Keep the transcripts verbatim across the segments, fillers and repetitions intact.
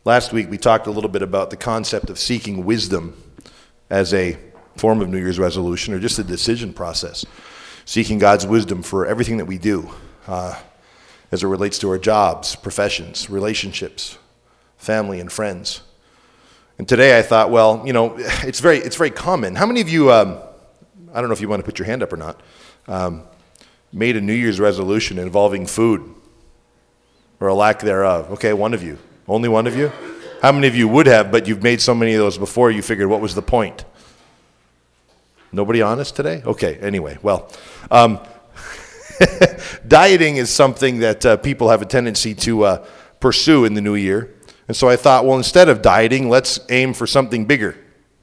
Last week we talked a little bit about the concept of seeking wisdom as a form of New Year's resolution or just a decision process. Seeking God's wisdom for everything that we do uh, as it relates to our jobs, professions, relationships, family, and friends. And today I thought, well, you know, it's very it's very common. How many of you, um, I don't know if you want to put your hand up or not, um, made a New Year's resolution involving food or a lack thereof? Okay, one of you. Only one of you? How many of you would have, but you've made so many of those before you figured what was the point? Nobody honest today? Okay, anyway, well, um, dieting is something that uh, people have a tendency to uh, pursue in the new year. And so I thought, well, instead of dieting, let's aim for something bigger.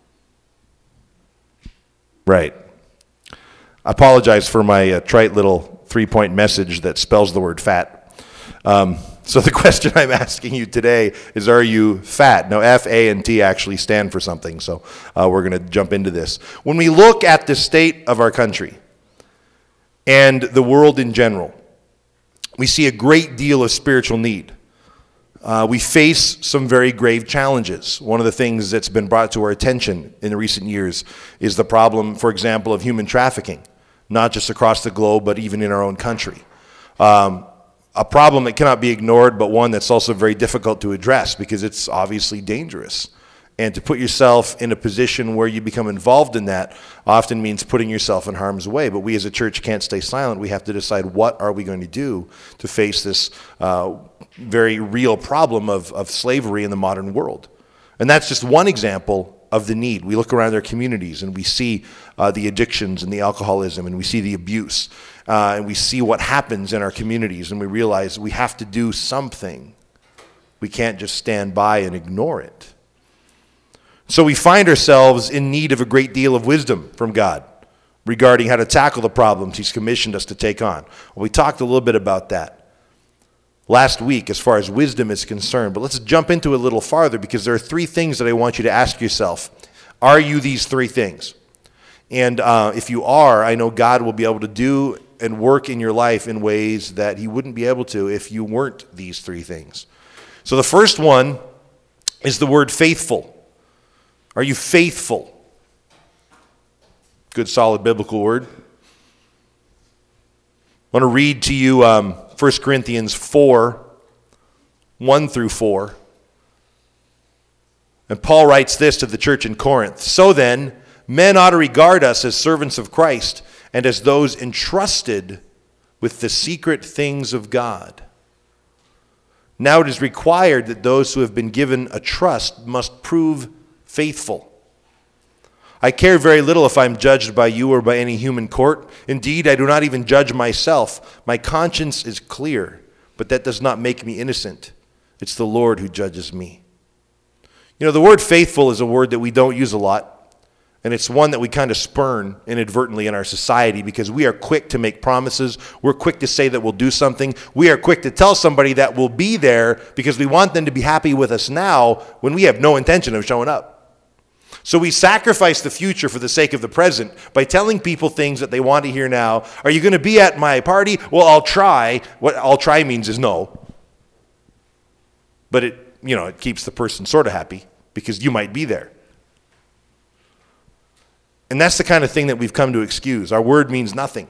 Right. I apologize for my uh, trite little three-point message that spells the word fat. Um, so the question I'm asking you today is, are you fat? Now, F, A, and T actually stand for something, so uh, we're going to jump into this. When we look at the state of our country and the world in general, we see a great deal of spiritual need. Uh, we face some very grave challenges. One of the things that's been brought to our attention in recent years is the problem, for example, of human trafficking, not just across the globe, but even in our own country. Um, a problem that cannot be ignored, but one that's also very difficult to address because it's obviously dangerous. And to put yourself in a position where you become involved in that often means putting yourself in harm's way. But we as a church can't stay silent. We have to decide, what are we going to do to face this uh, very real problem of, of slavery in the modern world? And that's just one example of the need. We look around our communities and we see uh, the addictions and the alcoholism and we see the abuse. Uh, and we see what happens in our communities and we realize we have to do something. We can't just stand by and ignore it. So we find ourselves in need of a great deal of wisdom from God regarding how to tackle the problems He's commissioned us to take on. Well, we talked a little bit about that last week as far as wisdom is concerned, but let's jump into it a little farther because there are three things that I want you to ask yourself. Are you these three things? And uh, if you are, I know God will be able to do and work in your life in ways that He wouldn't be able to if you weren't these three things. So the first one is the word faithful. Are you faithful? Good, solid biblical word. I want to read to you um, First Corinthians four, one through four. And Paul writes this to the church in Corinth. So then, men ought to regard us as servants of Christ and as those entrusted with the secret things of God. Now it is required that those who have been given a trust must prove faithful. I care very little if I'm judged by you or by any human court. Indeed, I do not even judge myself. My conscience is clear, but that does not make me innocent. It's the Lord who judges me. You know, the word faithful is a word that we don't use a lot, and it's one that we kind of spurn inadvertently in our society because we are quick to make promises. We're quick to say that we'll do something. We are quick to tell somebody that we'll be there because we want them to be happy with us now when we have no intention of showing up. So we sacrifice the future for the sake of the present by telling people things that they want to hear now. Are you going to be at my party? Well, I'll try. What I'll try means is no. But it, you know, it keeps the person sort of happy because you might be there. And that's the kind of thing that we've come to excuse. Our word means nothing.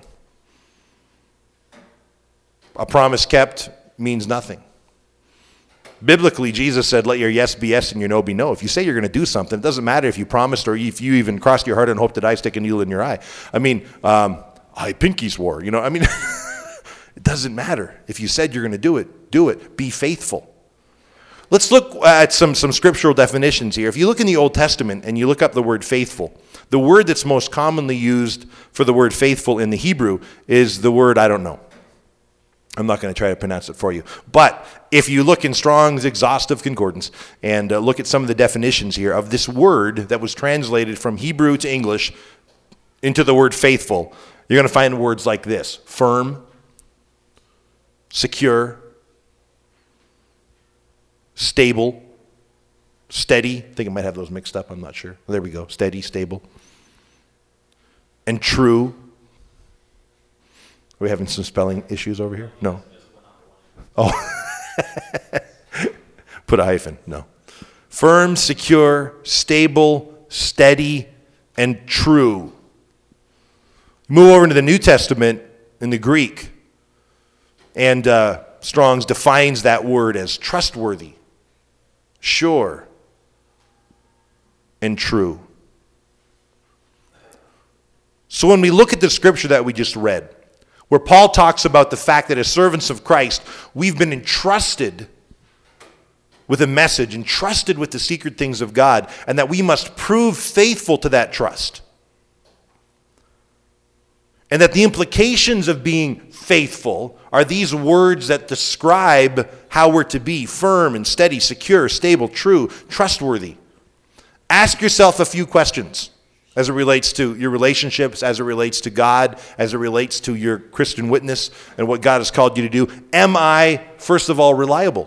A promise kept means nothing. Biblically, Jesus said, let your yes be yes and your no be no. If you say you're going to do something, it doesn't matter if you promised or if you even crossed your heart and hoped that I stick a needle in your eye. I mean, um, I pinky swore, you know, I mean, it doesn't matter. If you said you're going to do it, do it. Be faithful. Let's look at some, some scriptural definitions here. If you look in the Old Testament and you look up the word faithful, the word that's most commonly used for the word faithful in the Hebrew is the word I don't know. I'm not going to try to pronounce it for you. But if you look in Strong's exhaustive concordance and uh, look at some of the definitions here of this word that was translated from Hebrew to English into the word faithful, you're going to find words like this: firm, secure, stable, steady. I think I might have those mixed up. I'm not sure. There we go. Steady, stable. And true. Are we having some spelling issues over here? No. Oh. Put a hyphen. No. Firm, secure, stable, steady, and true. Move over into the New Testament in the Greek, and uh, Strong's defines that word as trustworthy, sure, and true. So when we look at the scripture that we just read, where Paul talks about the fact that as servants of Christ, we've been entrusted with a message, entrusted with the secret things of God, and that we must prove faithful to that trust. And that the implications of being faithful are these words that describe how we're to be: firm and steady, secure, stable, true, trustworthy. Ask yourself a few questions as it relates to your relationships, as it relates to God, as it relates to your Christian witness and what God has called you to do. Am I, first of all, reliable?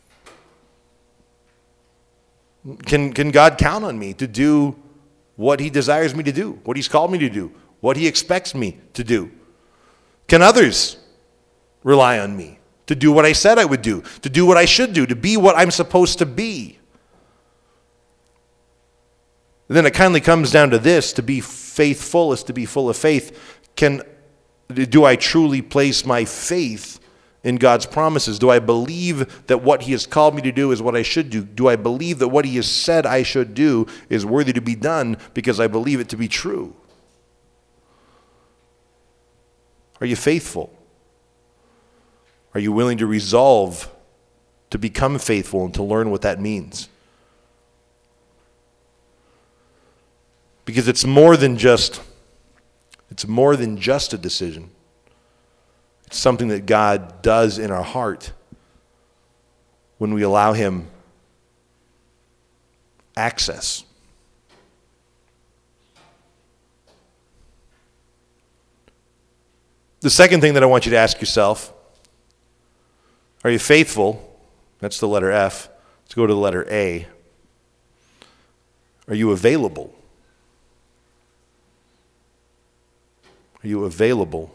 Can, can God count on me to do what he desires me to do, what he's called me to do, what he expects me to do? Can others rely on me to do what I said I would do, to do what I should do, to be what I'm supposed to be? And then it kindly comes down to this: to be faithful is to be full of faith. Can, do I truly place my faith in God's promises? Do I believe that what he has called me to do is what I should do? Do I believe that what he has said I should do is worthy to be done because I believe it to be true? Are you faithful? Are you willing to resolve to become faithful and to learn what that means? Because it's more than just, it's more than just a decision. It's something that God does in our heart when we allow him access. The second thing that I want you to ask yourself: are you faithful? That's the letter F. Let's go to the letter A. Are you available? Are you available?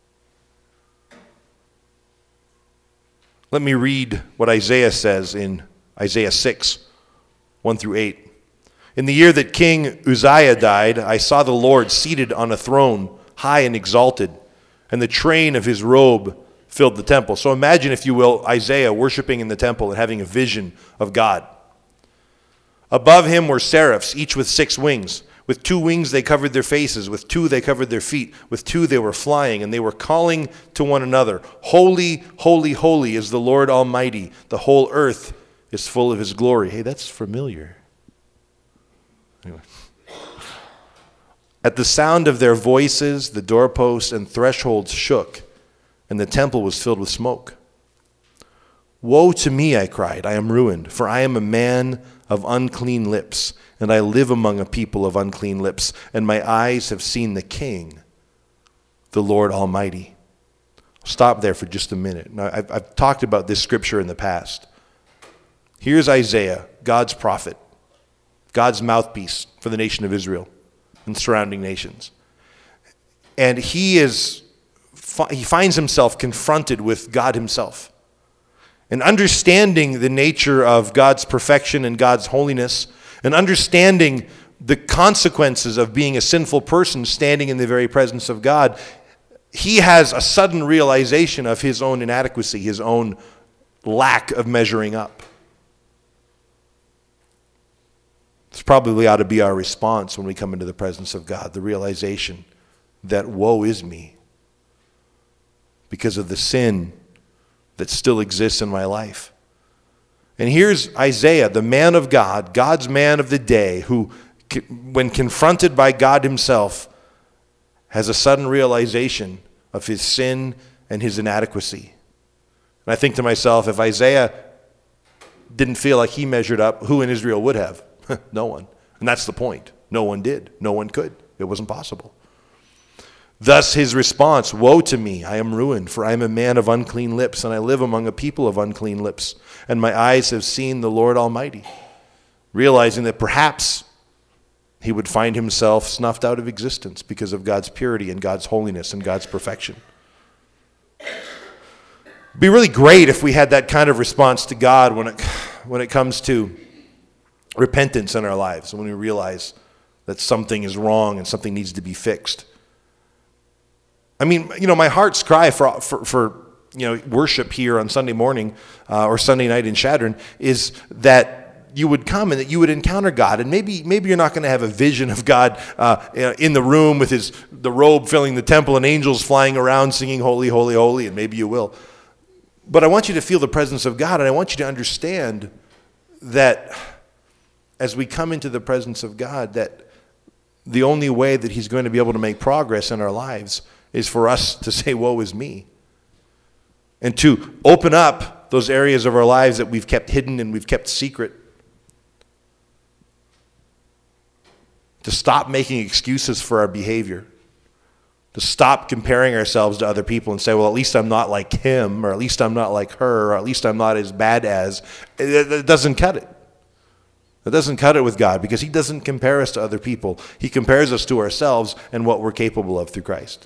Let me read what Isaiah says in Isaiah six, one through eight. In the year that King Uzziah died, I saw the Lord seated on a throne, high and exalted, and the train of his robe filled the temple. So imagine, if you will, Isaiah worshiping in the temple and having a vision of God. Above him were seraphs, each with six wings. With two wings they covered their faces, with two they covered their feet, with two they were flying, and they were calling to one another, "Holy, holy, holy is the Lord Almighty. The whole earth is full of his glory." Hey, that's familiar. Anyway. At the sound of their voices, the doorposts and thresholds shook, and the temple was filled with smoke. "Woe to me," I cried, "I am ruined, for I am a man of unclean lips, and I live among a people of unclean lips, and my eyes have seen the King, the Lord Almighty." Stop there for just a minute. Now, I've, I've talked about this scripture in the past. Here's Isaiah, God's prophet, God's mouthpiece for the nation of Israel and surrounding nations. And he is he finds himself confronted with God himself. And understanding the nature of God's perfection and God's holiness, and understanding the consequences of being a sinful person standing in the very presence of God, he has a sudden realization of his own inadequacy, his own lack of measuring up. This probably ought to be our response when we come into the presence of God, the realization that woe is me because of the sin that still exists in my life. And here's Isaiah, the man of God, God's man of the day, who, when confronted by God himself, has a sudden realization of his sin and his inadequacy. And I think to myself, if Isaiah didn't feel like he measured up, who in Israel would have? No one. And that's the point. No one did. No one could. It wasn't possible. Thus his response: "Woe to me, I am ruined, for I am a man of unclean lips, and I live among a people of unclean lips, and my eyes have seen the Lord Almighty." Realizing that perhaps he would find himself snuffed out of existence because of God's purity and God's holiness and God's perfection. It'd be really great if we had that kind of response to God when it, when it comes to repentance in our lives, when we realize that something is wrong and something needs to be fixed. I mean, you know, my heart's cry for for, for you know worship here on Sunday morning uh, or Sunday night in Chadron is that you would come and that you would encounter God. And maybe maybe you're not going to have a vision of God uh, in the room with his the robe filling the temple and angels flying around singing holy, holy, holy, and maybe you will. But I want you to feel the presence of God, and I want you to understand that as we come into the presence of God, that the only way that he's going to be able to make progress in our lives is for us to say, woe is me. And to open up those areas of our lives that we've kept hidden and we've kept secret. To stop making excuses for our behavior. To stop comparing ourselves to other people and say, well, at least I'm not like him, or at least I'm not like her, or at least I'm not as bad as. It, it doesn't cut it. It doesn't cut it with God, because he doesn't compare us to other people. He compares us to ourselves and what we're capable of through Christ.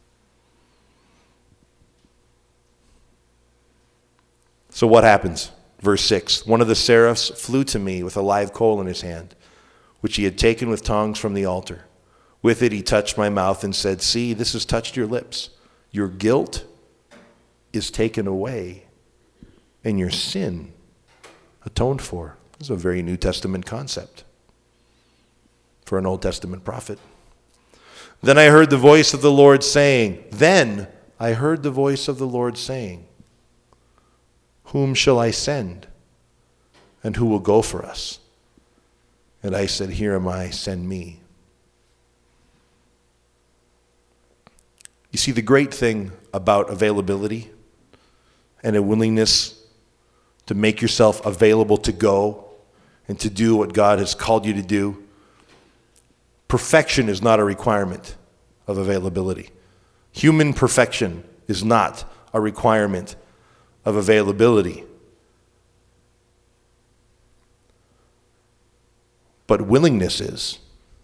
So what happens? Verse six, one of the seraphs flew to me with a live coal in his hand, which he had taken with tongs from the altar. With it he touched my mouth and said, see, this has touched your lips. Your guilt is taken away, and your sin atoned for. This is a very New Testament concept for an Old Testament prophet. Then I heard the voice of the Lord saying, Then I heard the voice of the Lord saying, whom shall I send? And who will go for us? And I said, here am I, send me. You see, the great thing about availability and a willingness to make yourself available to go and to do what God has called you to do, perfection is not a requirement of availability. Human perfection is not a requirement of availability. But willingness is.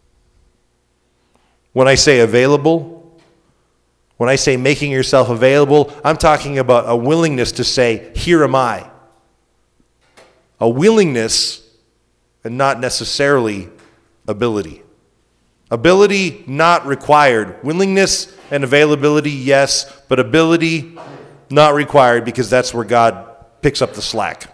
When I say available, when I say making yourself available, I'm talking about a willingness to say, here am I. A willingness and not necessarily ability. Ability not required. Willingness and availability, yes, but ability not required, because that's where God picks up the slack.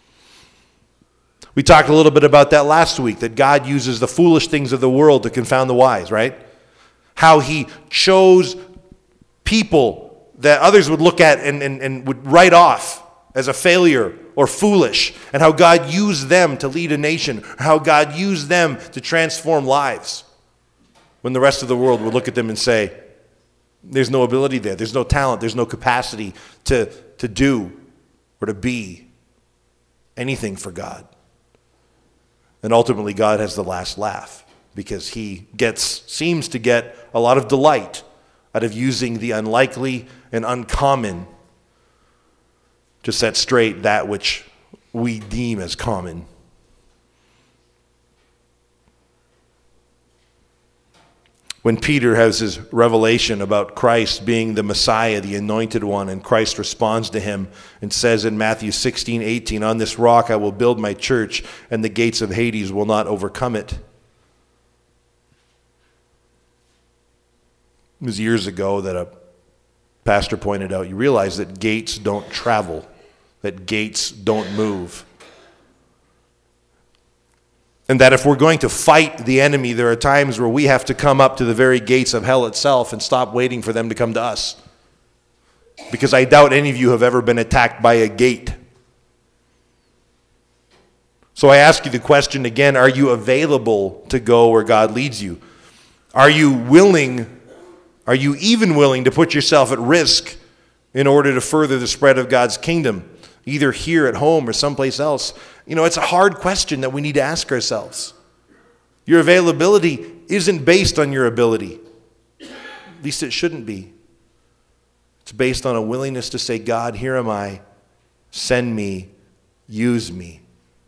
We talked a little bit about that last week, that God uses the foolish things of the world to confound the wise, right? How he chose people that others would look at and, and, and would write off as a failure or foolish, and how God used them to lead a nation, how God used them to transform lives, when the rest of the world would look at them and say, there's no ability there, there's no talent, there's no capacity to, to do or to be anything for God. And ultimately God has the last laugh, because he gets seems to get a lot of delight out of using the unlikely and uncommon to set straight that which we deem as common. When Peter has his revelation about Christ being the Messiah, the anointed one, and Christ responds to him and says in Matthew sixteen eighteen, on this rock I will build my church, and the gates of Hades will not overcome it. It was years ago that a pastor pointed out, you realize that gates don't travel, that gates don't move. And that if we're going to fight the enemy, there are times where we have to come up to the very gates of hell itself and stop waiting for them to come to us. Because I doubt any of you have ever been attacked by a gate. So I ask you the question again, are you available to go where God leads you? Are you willing, are you even willing to put yourself at risk in order to further the spread of God's kingdom, either here at home or someplace else? You know, it's a hard question that we need to ask ourselves. Your availability isn't based on your ability. At least it shouldn't be. It's based on a willingness to say, God, here am I. Send me. Use me.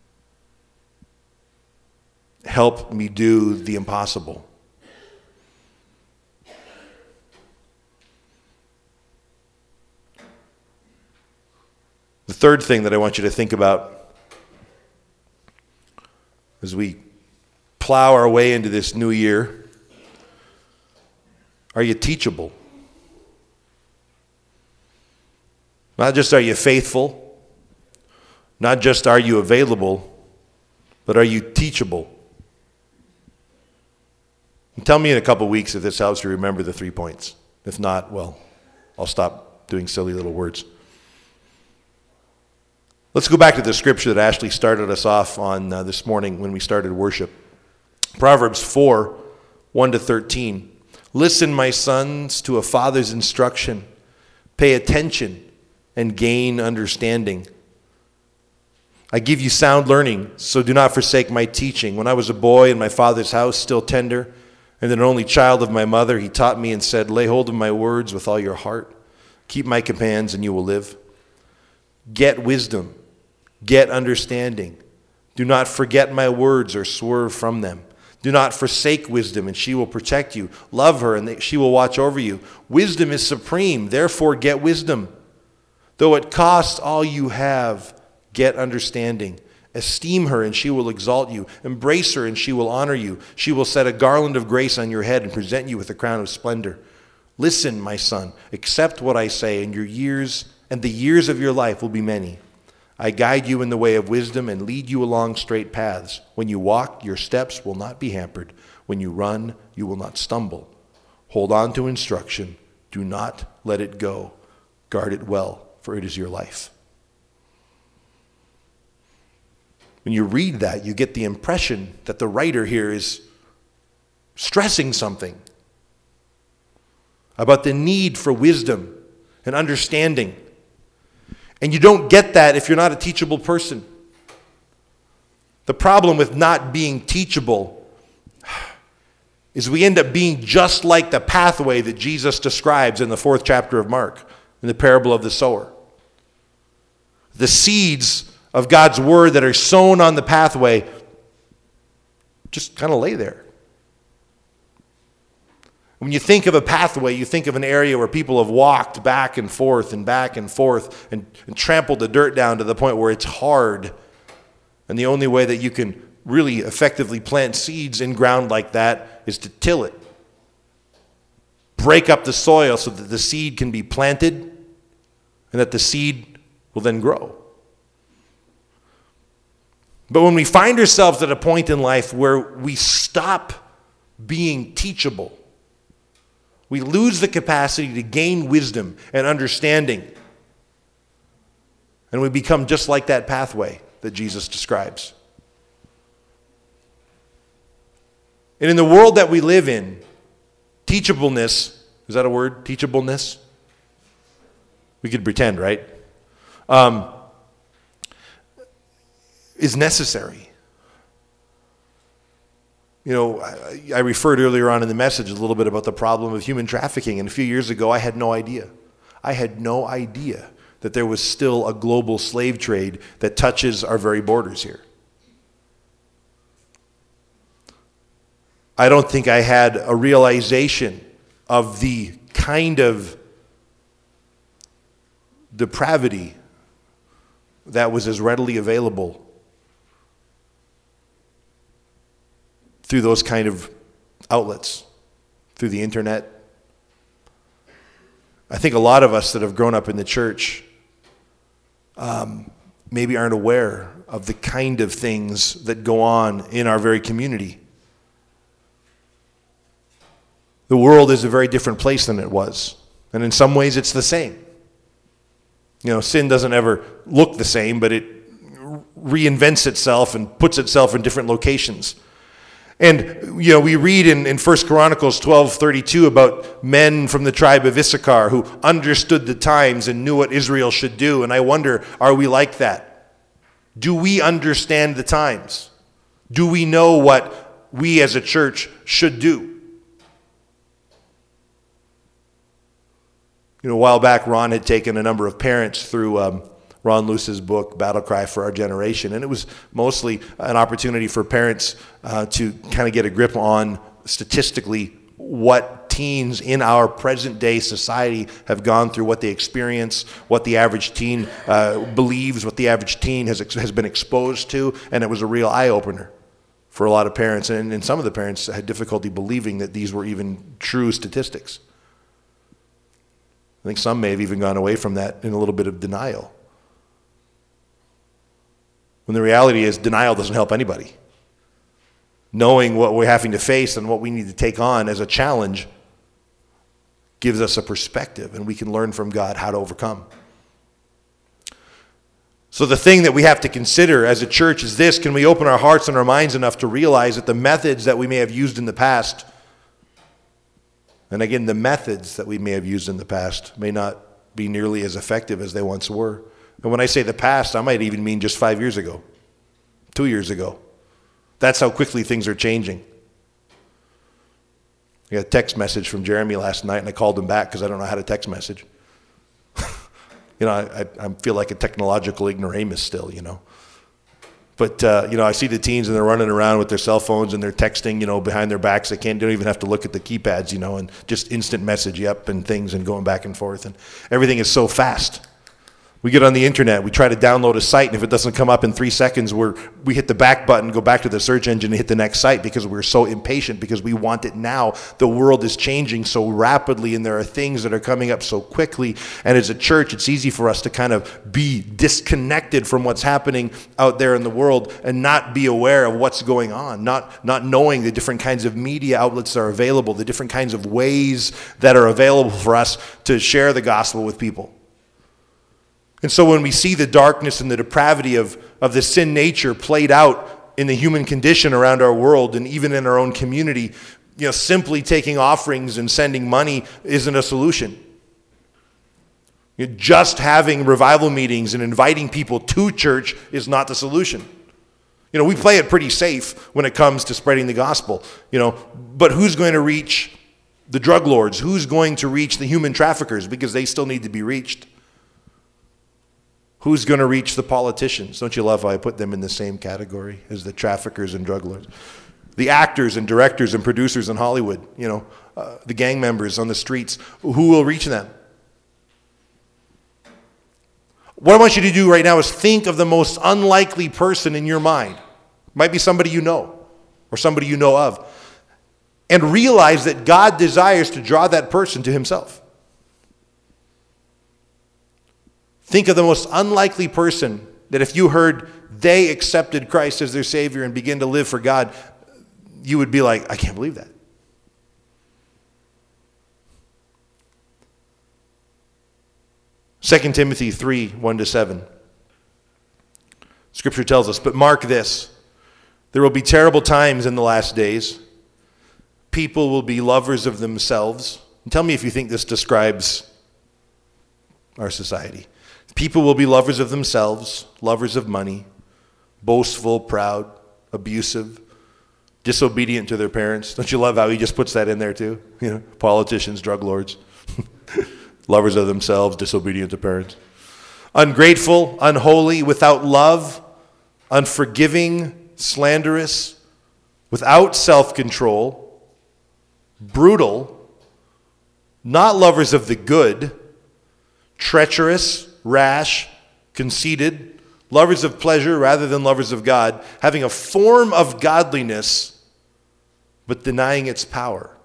Help me do the impossible. The third thing that I want you to think about as we plow our way into this new year? Are you teachable? Not just are you faithful, not just are you available, but are you teachable? And tell me in a couple weeks if this helps you remember the three points. If not, well, I'll stop doing silly little words. Let's go back to the scripture that Ashley started us off on uh, this morning when we started worship. Proverbs four, one to thirteen. Listen, my sons, to a father's instruction. Pay attention and gain understanding. I give you sound learning, so do not forsake my teaching. When I was a boy in my father's house, still tender, and an only child of my mother, he taught me and said, lay hold of my words with all your heart. Keep my commands and you will live. Get wisdom. Get understanding. Do not forget my words or swerve from them. Do not forsake wisdom, and she will protect you. Love her, and she will watch over you. Wisdom is supreme, therefore get wisdom. Though it costs all you have, get understanding. Esteem her, and she will exalt you. Embrace her, and she will honor you. She will set a garland of grace on your head and present you with a crown of splendor. Listen, my son, accept what I say, and your years and the years of your life will be many. I guide you in the way of wisdom and lead you along straight paths. When you walk, your steps will not be hampered. When you run, you will not stumble. Hold on to instruction. Do not let it go. Guard it well, for it is your life. When you read that, you get the impression that the writer here is stressing something about the need for wisdom and understanding. And you don't get that if you're not a teachable person. The problem with not being teachable is we end up being just like the pathway that Jesus describes in the fourth chapter of Mark, in the parable of the sower. The seeds of God's word that are sown on the pathway just kind of lay there. When you think of a pathway, you think of an area where people have walked back and forth and back and forth and, and trampled the dirt down to the point where it's hard. And the only way that you can really effectively plant seeds in ground like that is to till it. Break up the soil so that the seed can be planted and that the seed will then grow. But when we find ourselves at a point in life where we stop being teachable, we lose the capacity to gain wisdom and understanding. And we become just like that pathway that Jesus describes. And in the world that we live in, teachableness, is that a word? Teachableness? We could pretend, right? Um, is necessary. You know, I, I referred earlier on in the message a little bit about the problem of human trafficking, and a few years ago I had no idea. I had no idea that there was still a global slave trade that touches our very borders here. I don't think I had a realization of the kind of depravity that was as readily available through those kind of outlets, through the internet. I think a lot of us that have grown up in the church um, maybe aren't aware of the kind of things that go on in our very community. The world is a very different place than it was. And in some ways it's the same. You know, sin doesn't ever look the same, but it reinvents itself and puts itself in different locations. And, you know, we read in, in First Chronicles twelve thirty-two about men from the tribe of Issachar who understood the times and knew what Israel should do. And I wonder, are we like that? Do we understand the times? Do we know what we as a church should do? You know, a while back, Ron had taken a number of parents through um, Ron Luce's book, Battle Cry for Our Generation. And it was mostly an opportunity for parents uh, to kind of get a grip on statistically what teens in our present day society have gone through, what they experience, what the average teen uh, believes, what the average teen has, has been exposed to. And it was a real eye-opener. for a lot of parents, and, and some of the parents had difficulty believing that these were even true statistics. I think some may have even gone away from that in a little bit of denial. When the reality is, denial doesn't help anybody. Knowing what we're having to face and what we need to take on as a challenge gives us a perspective, and we can learn from God how to overcome. So the thing that we have to consider as a church is this: can we open our hearts and our minds enough to realize that the methods that we may have used in the past, and again, the methods that we may have used in the past may not be nearly as effective as they once were. And when I say the past, I might even mean just five years ago, two years ago. That's how quickly things are changing. I got a text message from Jeremy last night, and I called him back because I don't know how to text message. you know, I, I feel like a technological ignoramus still, you know. But, uh, you know, I see the teens and they're running around with their cell phones and they're texting, you know, behind their backs. They can't, don't even have to look at the keypads, you know, and just instant message, yep, and things and going back and forth. And everything is so fast. We get on the internet, we try to download a site, and if it doesn't come up in three seconds, we're, we hit the back button, go back to the search engine and hit the next site because we're so impatient, because we want it now. The world is changing so rapidly, and there are things that are coming up so quickly. And as a church, it's easy for us to kind of be disconnected from what's happening out there in the world and not be aware of what's going on, not, not knowing the different kinds of media outlets that are available, the different kinds of ways that are available for us to share the gospel with people. And so when we see the darkness and the depravity of, of the sin nature played out in the human condition around our world and even in our own community, you know, simply taking offerings and sending money isn't a solution. You know, just having revival meetings and inviting people to church is not the solution. You know, we play it pretty safe when it comes to spreading the gospel, you know, but who's going to reach the drug lords? Who's going to reach the human traffickers? Because they still need to be reached. Who's going to reach the politicians? Don't you love how I put them in the same category as the traffickers and drug lords? The actors and directors and producers in Hollywood, you know, uh, the gang members on the streets, who will reach them? What I want you to do right now is think of the most unlikely person in your mind. Might be somebody you know or somebody you know of. And realize that God desires to draw that person to himself. Think of the most unlikely person that if you heard they accepted Christ as their Savior and begin to live for God, you would be like, I can't believe that. Second Timothy three, one to seven. Scripture tells us, but mark this, there will be terrible times in the last days. People will be lovers of themselves. And tell me if you think this describes our society. People will be lovers of themselves, lovers of money, boastful, proud, abusive, disobedient to their parents. Don't you love how he just puts that in there too? You know, politicians, drug lords, lovers of themselves, disobedient to parents. Ungrateful, unholy, without love, unforgiving, slanderous, without self-control, brutal, not lovers of the good, treacherous, rash, conceited, lovers of pleasure rather than lovers of God, having a form of godliness, but denying its power.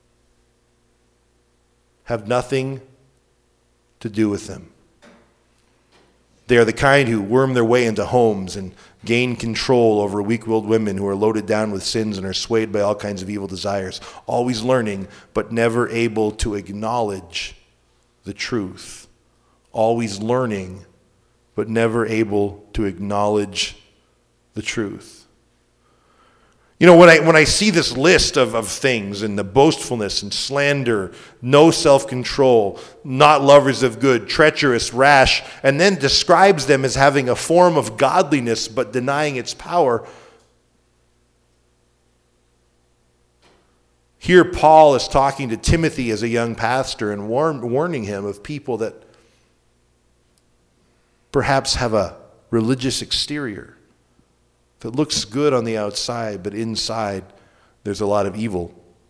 Have nothing to do with them. They are the kind who worm their way into homes and gain control over weak-willed women who are loaded down with sins and are swayed by all kinds of evil desires, always learning but never able to acknowledge the truth. Always learning, but never able to acknowledge the truth. You know, when I when I see this list of, of things and the boastfulness and slander, no self-control, not lovers of good, treacherous, rash, and then describes them as having a form of godliness but denying its power. Here Paul is talking to Timothy as a young pastor and warn, warning him of people that perhaps have a religious exterior that looks good on the outside, but inside there's a lot of evil.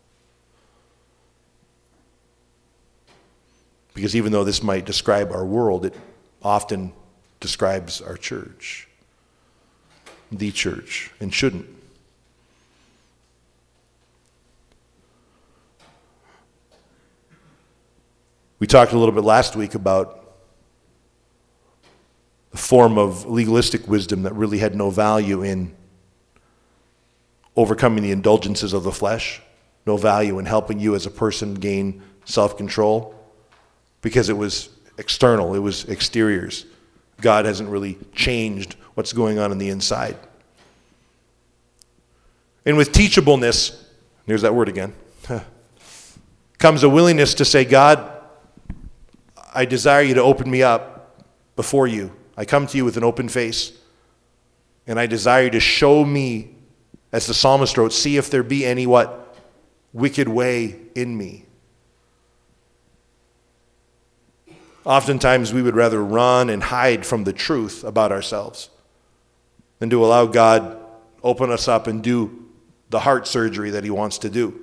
Because even though this might describe our world, it often describes our church, the church, and shouldn't. We talked a little bit last week about the form of legalistic wisdom that really had no value in overcoming the indulgences of the flesh, no value in helping you as a person gain self-control, because it was external, it was exteriors. God hasn't really changed what's going on in the inside. And with teachableness, there's that word again, comes a willingness to say, God, I desire you to open me up before you. I come to you with an open face, and I desire you to show me, as the psalmist wrote, see if there be any what wicked way in me. Oftentimes we would rather run and hide from the truth about ourselves than to allow God open us up and do the heart surgery that he wants to do.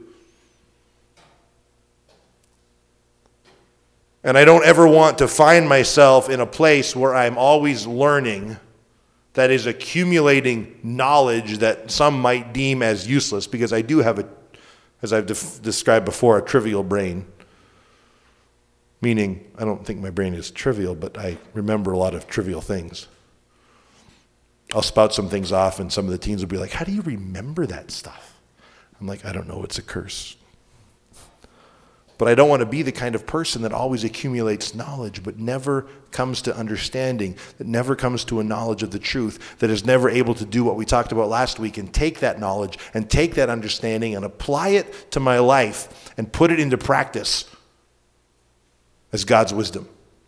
And I don't ever want to find myself in a place where I'm always learning, that is accumulating knowledge that some might deem as useless, because I do have, a, as I've def- described before, a trivial brain. Meaning, I don't think my brain is trivial, but I remember a lot of trivial things. I'll spout some things off, and some of the teens will be like, how do you remember that stuff? I'm like, I don't know, it's a curse. But I don't want to be the kind of person that always accumulates knowledge but never comes to understanding, that never comes to a knowledge of the truth, that is never able to do what we talked about last week and take that knowledge and take that understanding and apply it to my life and put it into practice as God's wisdom.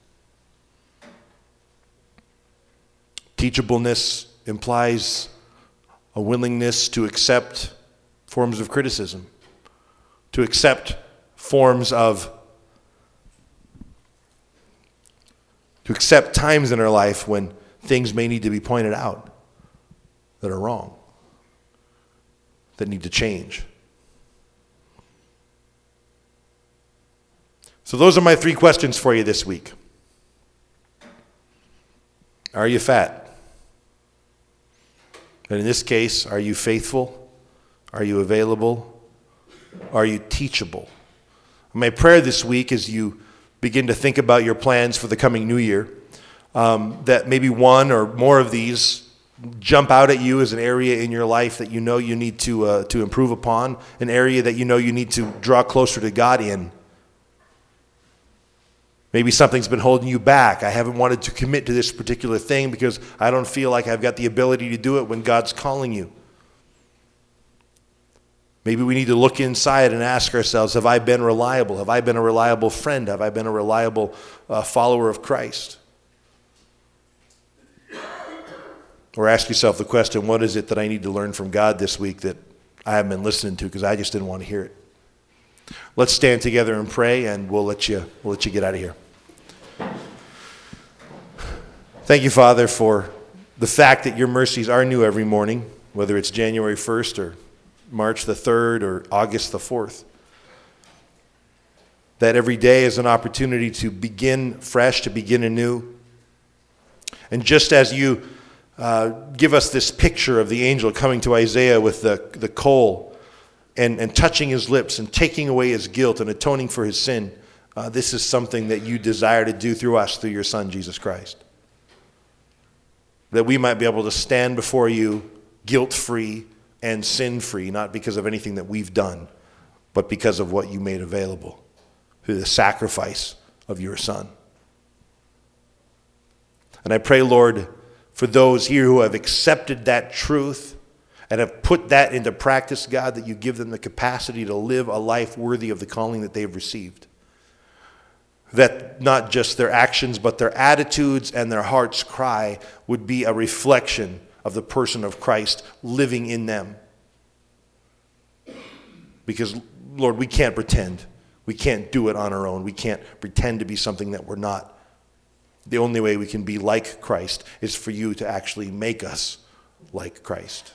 Teachableness implies a willingness to accept forms of criticism, to accept forms of, to accept times in our life when things may need to be pointed out that are wrong, that need to change. So those are my three questions for you this week. Are you fat? And in this case, are you faithful? Are you available? Are you teachable? My prayer this week, as you begin to think about your plans for the coming new year, um, that maybe one or more of these jump out at you as an area in your life that you know you need to uh, to improve upon, an area that you know you need to draw closer to God in. Maybe something's been holding you back. I haven't wanted to commit to this particular thing because I don't feel like I've got the ability to do it when God's calling you. Maybe we need to look inside and ask ourselves, have I been reliable? Have I been a reliable friend? Have I been a reliable uh, follower of Christ? Or ask yourself the question, what is it that I need to learn from God this week that I haven't been listening to because I just didn't want to hear it? Let's stand together and pray, and we'll let you, we'll let you get out of here. Thank you, Father, for the fact that your mercies are new every morning, whether it's January first or March the third or August the fourth. That every day is an opportunity to begin fresh, to begin anew. And just as you uh, give us this picture of the angel coming to Isaiah with the, the coal and, and touching his lips and taking away his guilt and atoning for his sin, uh, this is something that you desire to do through us, through your Son, Jesus Christ. That we might be able to stand before you guilt-free and sin-free, not because of anything that we've done, but because of what you made available through the sacrifice of your Son. And I pray, Lord, for those here who have accepted that truth and have put that into practice, God, that you give them the capacity to live a life worthy of the calling that they've received. That not just their actions, but their attitudes and their heart's cry would be a reflection of the person of Christ living in them. Because, Lord, we can't pretend. We can't do it on our own. We can't pretend to be something that we're not. The only way we can be like Christ is for you to actually make us like Christ.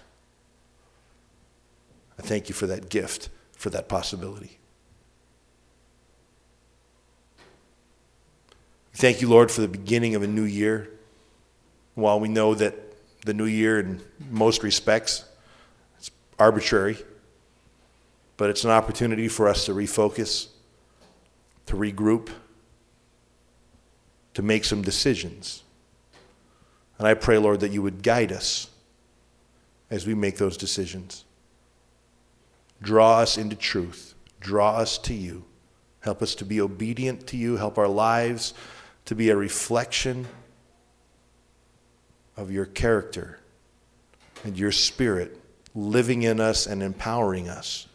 I thank you for that gift, for that possibility. Thank you, Lord, for the beginning of a new year. While we know that the new year in most respects, it's arbitrary, but it's an opportunity for us to refocus, to regroup, to make some decisions. And I pray, Lord, that you would guide us as we make those decisions. Draw us into truth. Draw us to you. Help us to be obedient to you. Help our lives to be a reflection of your character and your Spirit living in us and empowering us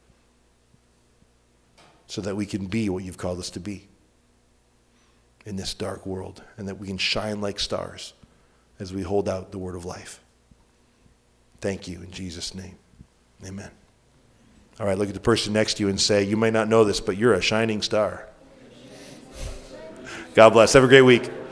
so that we can be what you've called us to be in this dark world, and that we can shine like stars as we hold out the word of life. Thank you in Jesus' name. Amen. All right, look at the person next to you and say, you may not know this, but you're a shining star. God bless. Have a great week.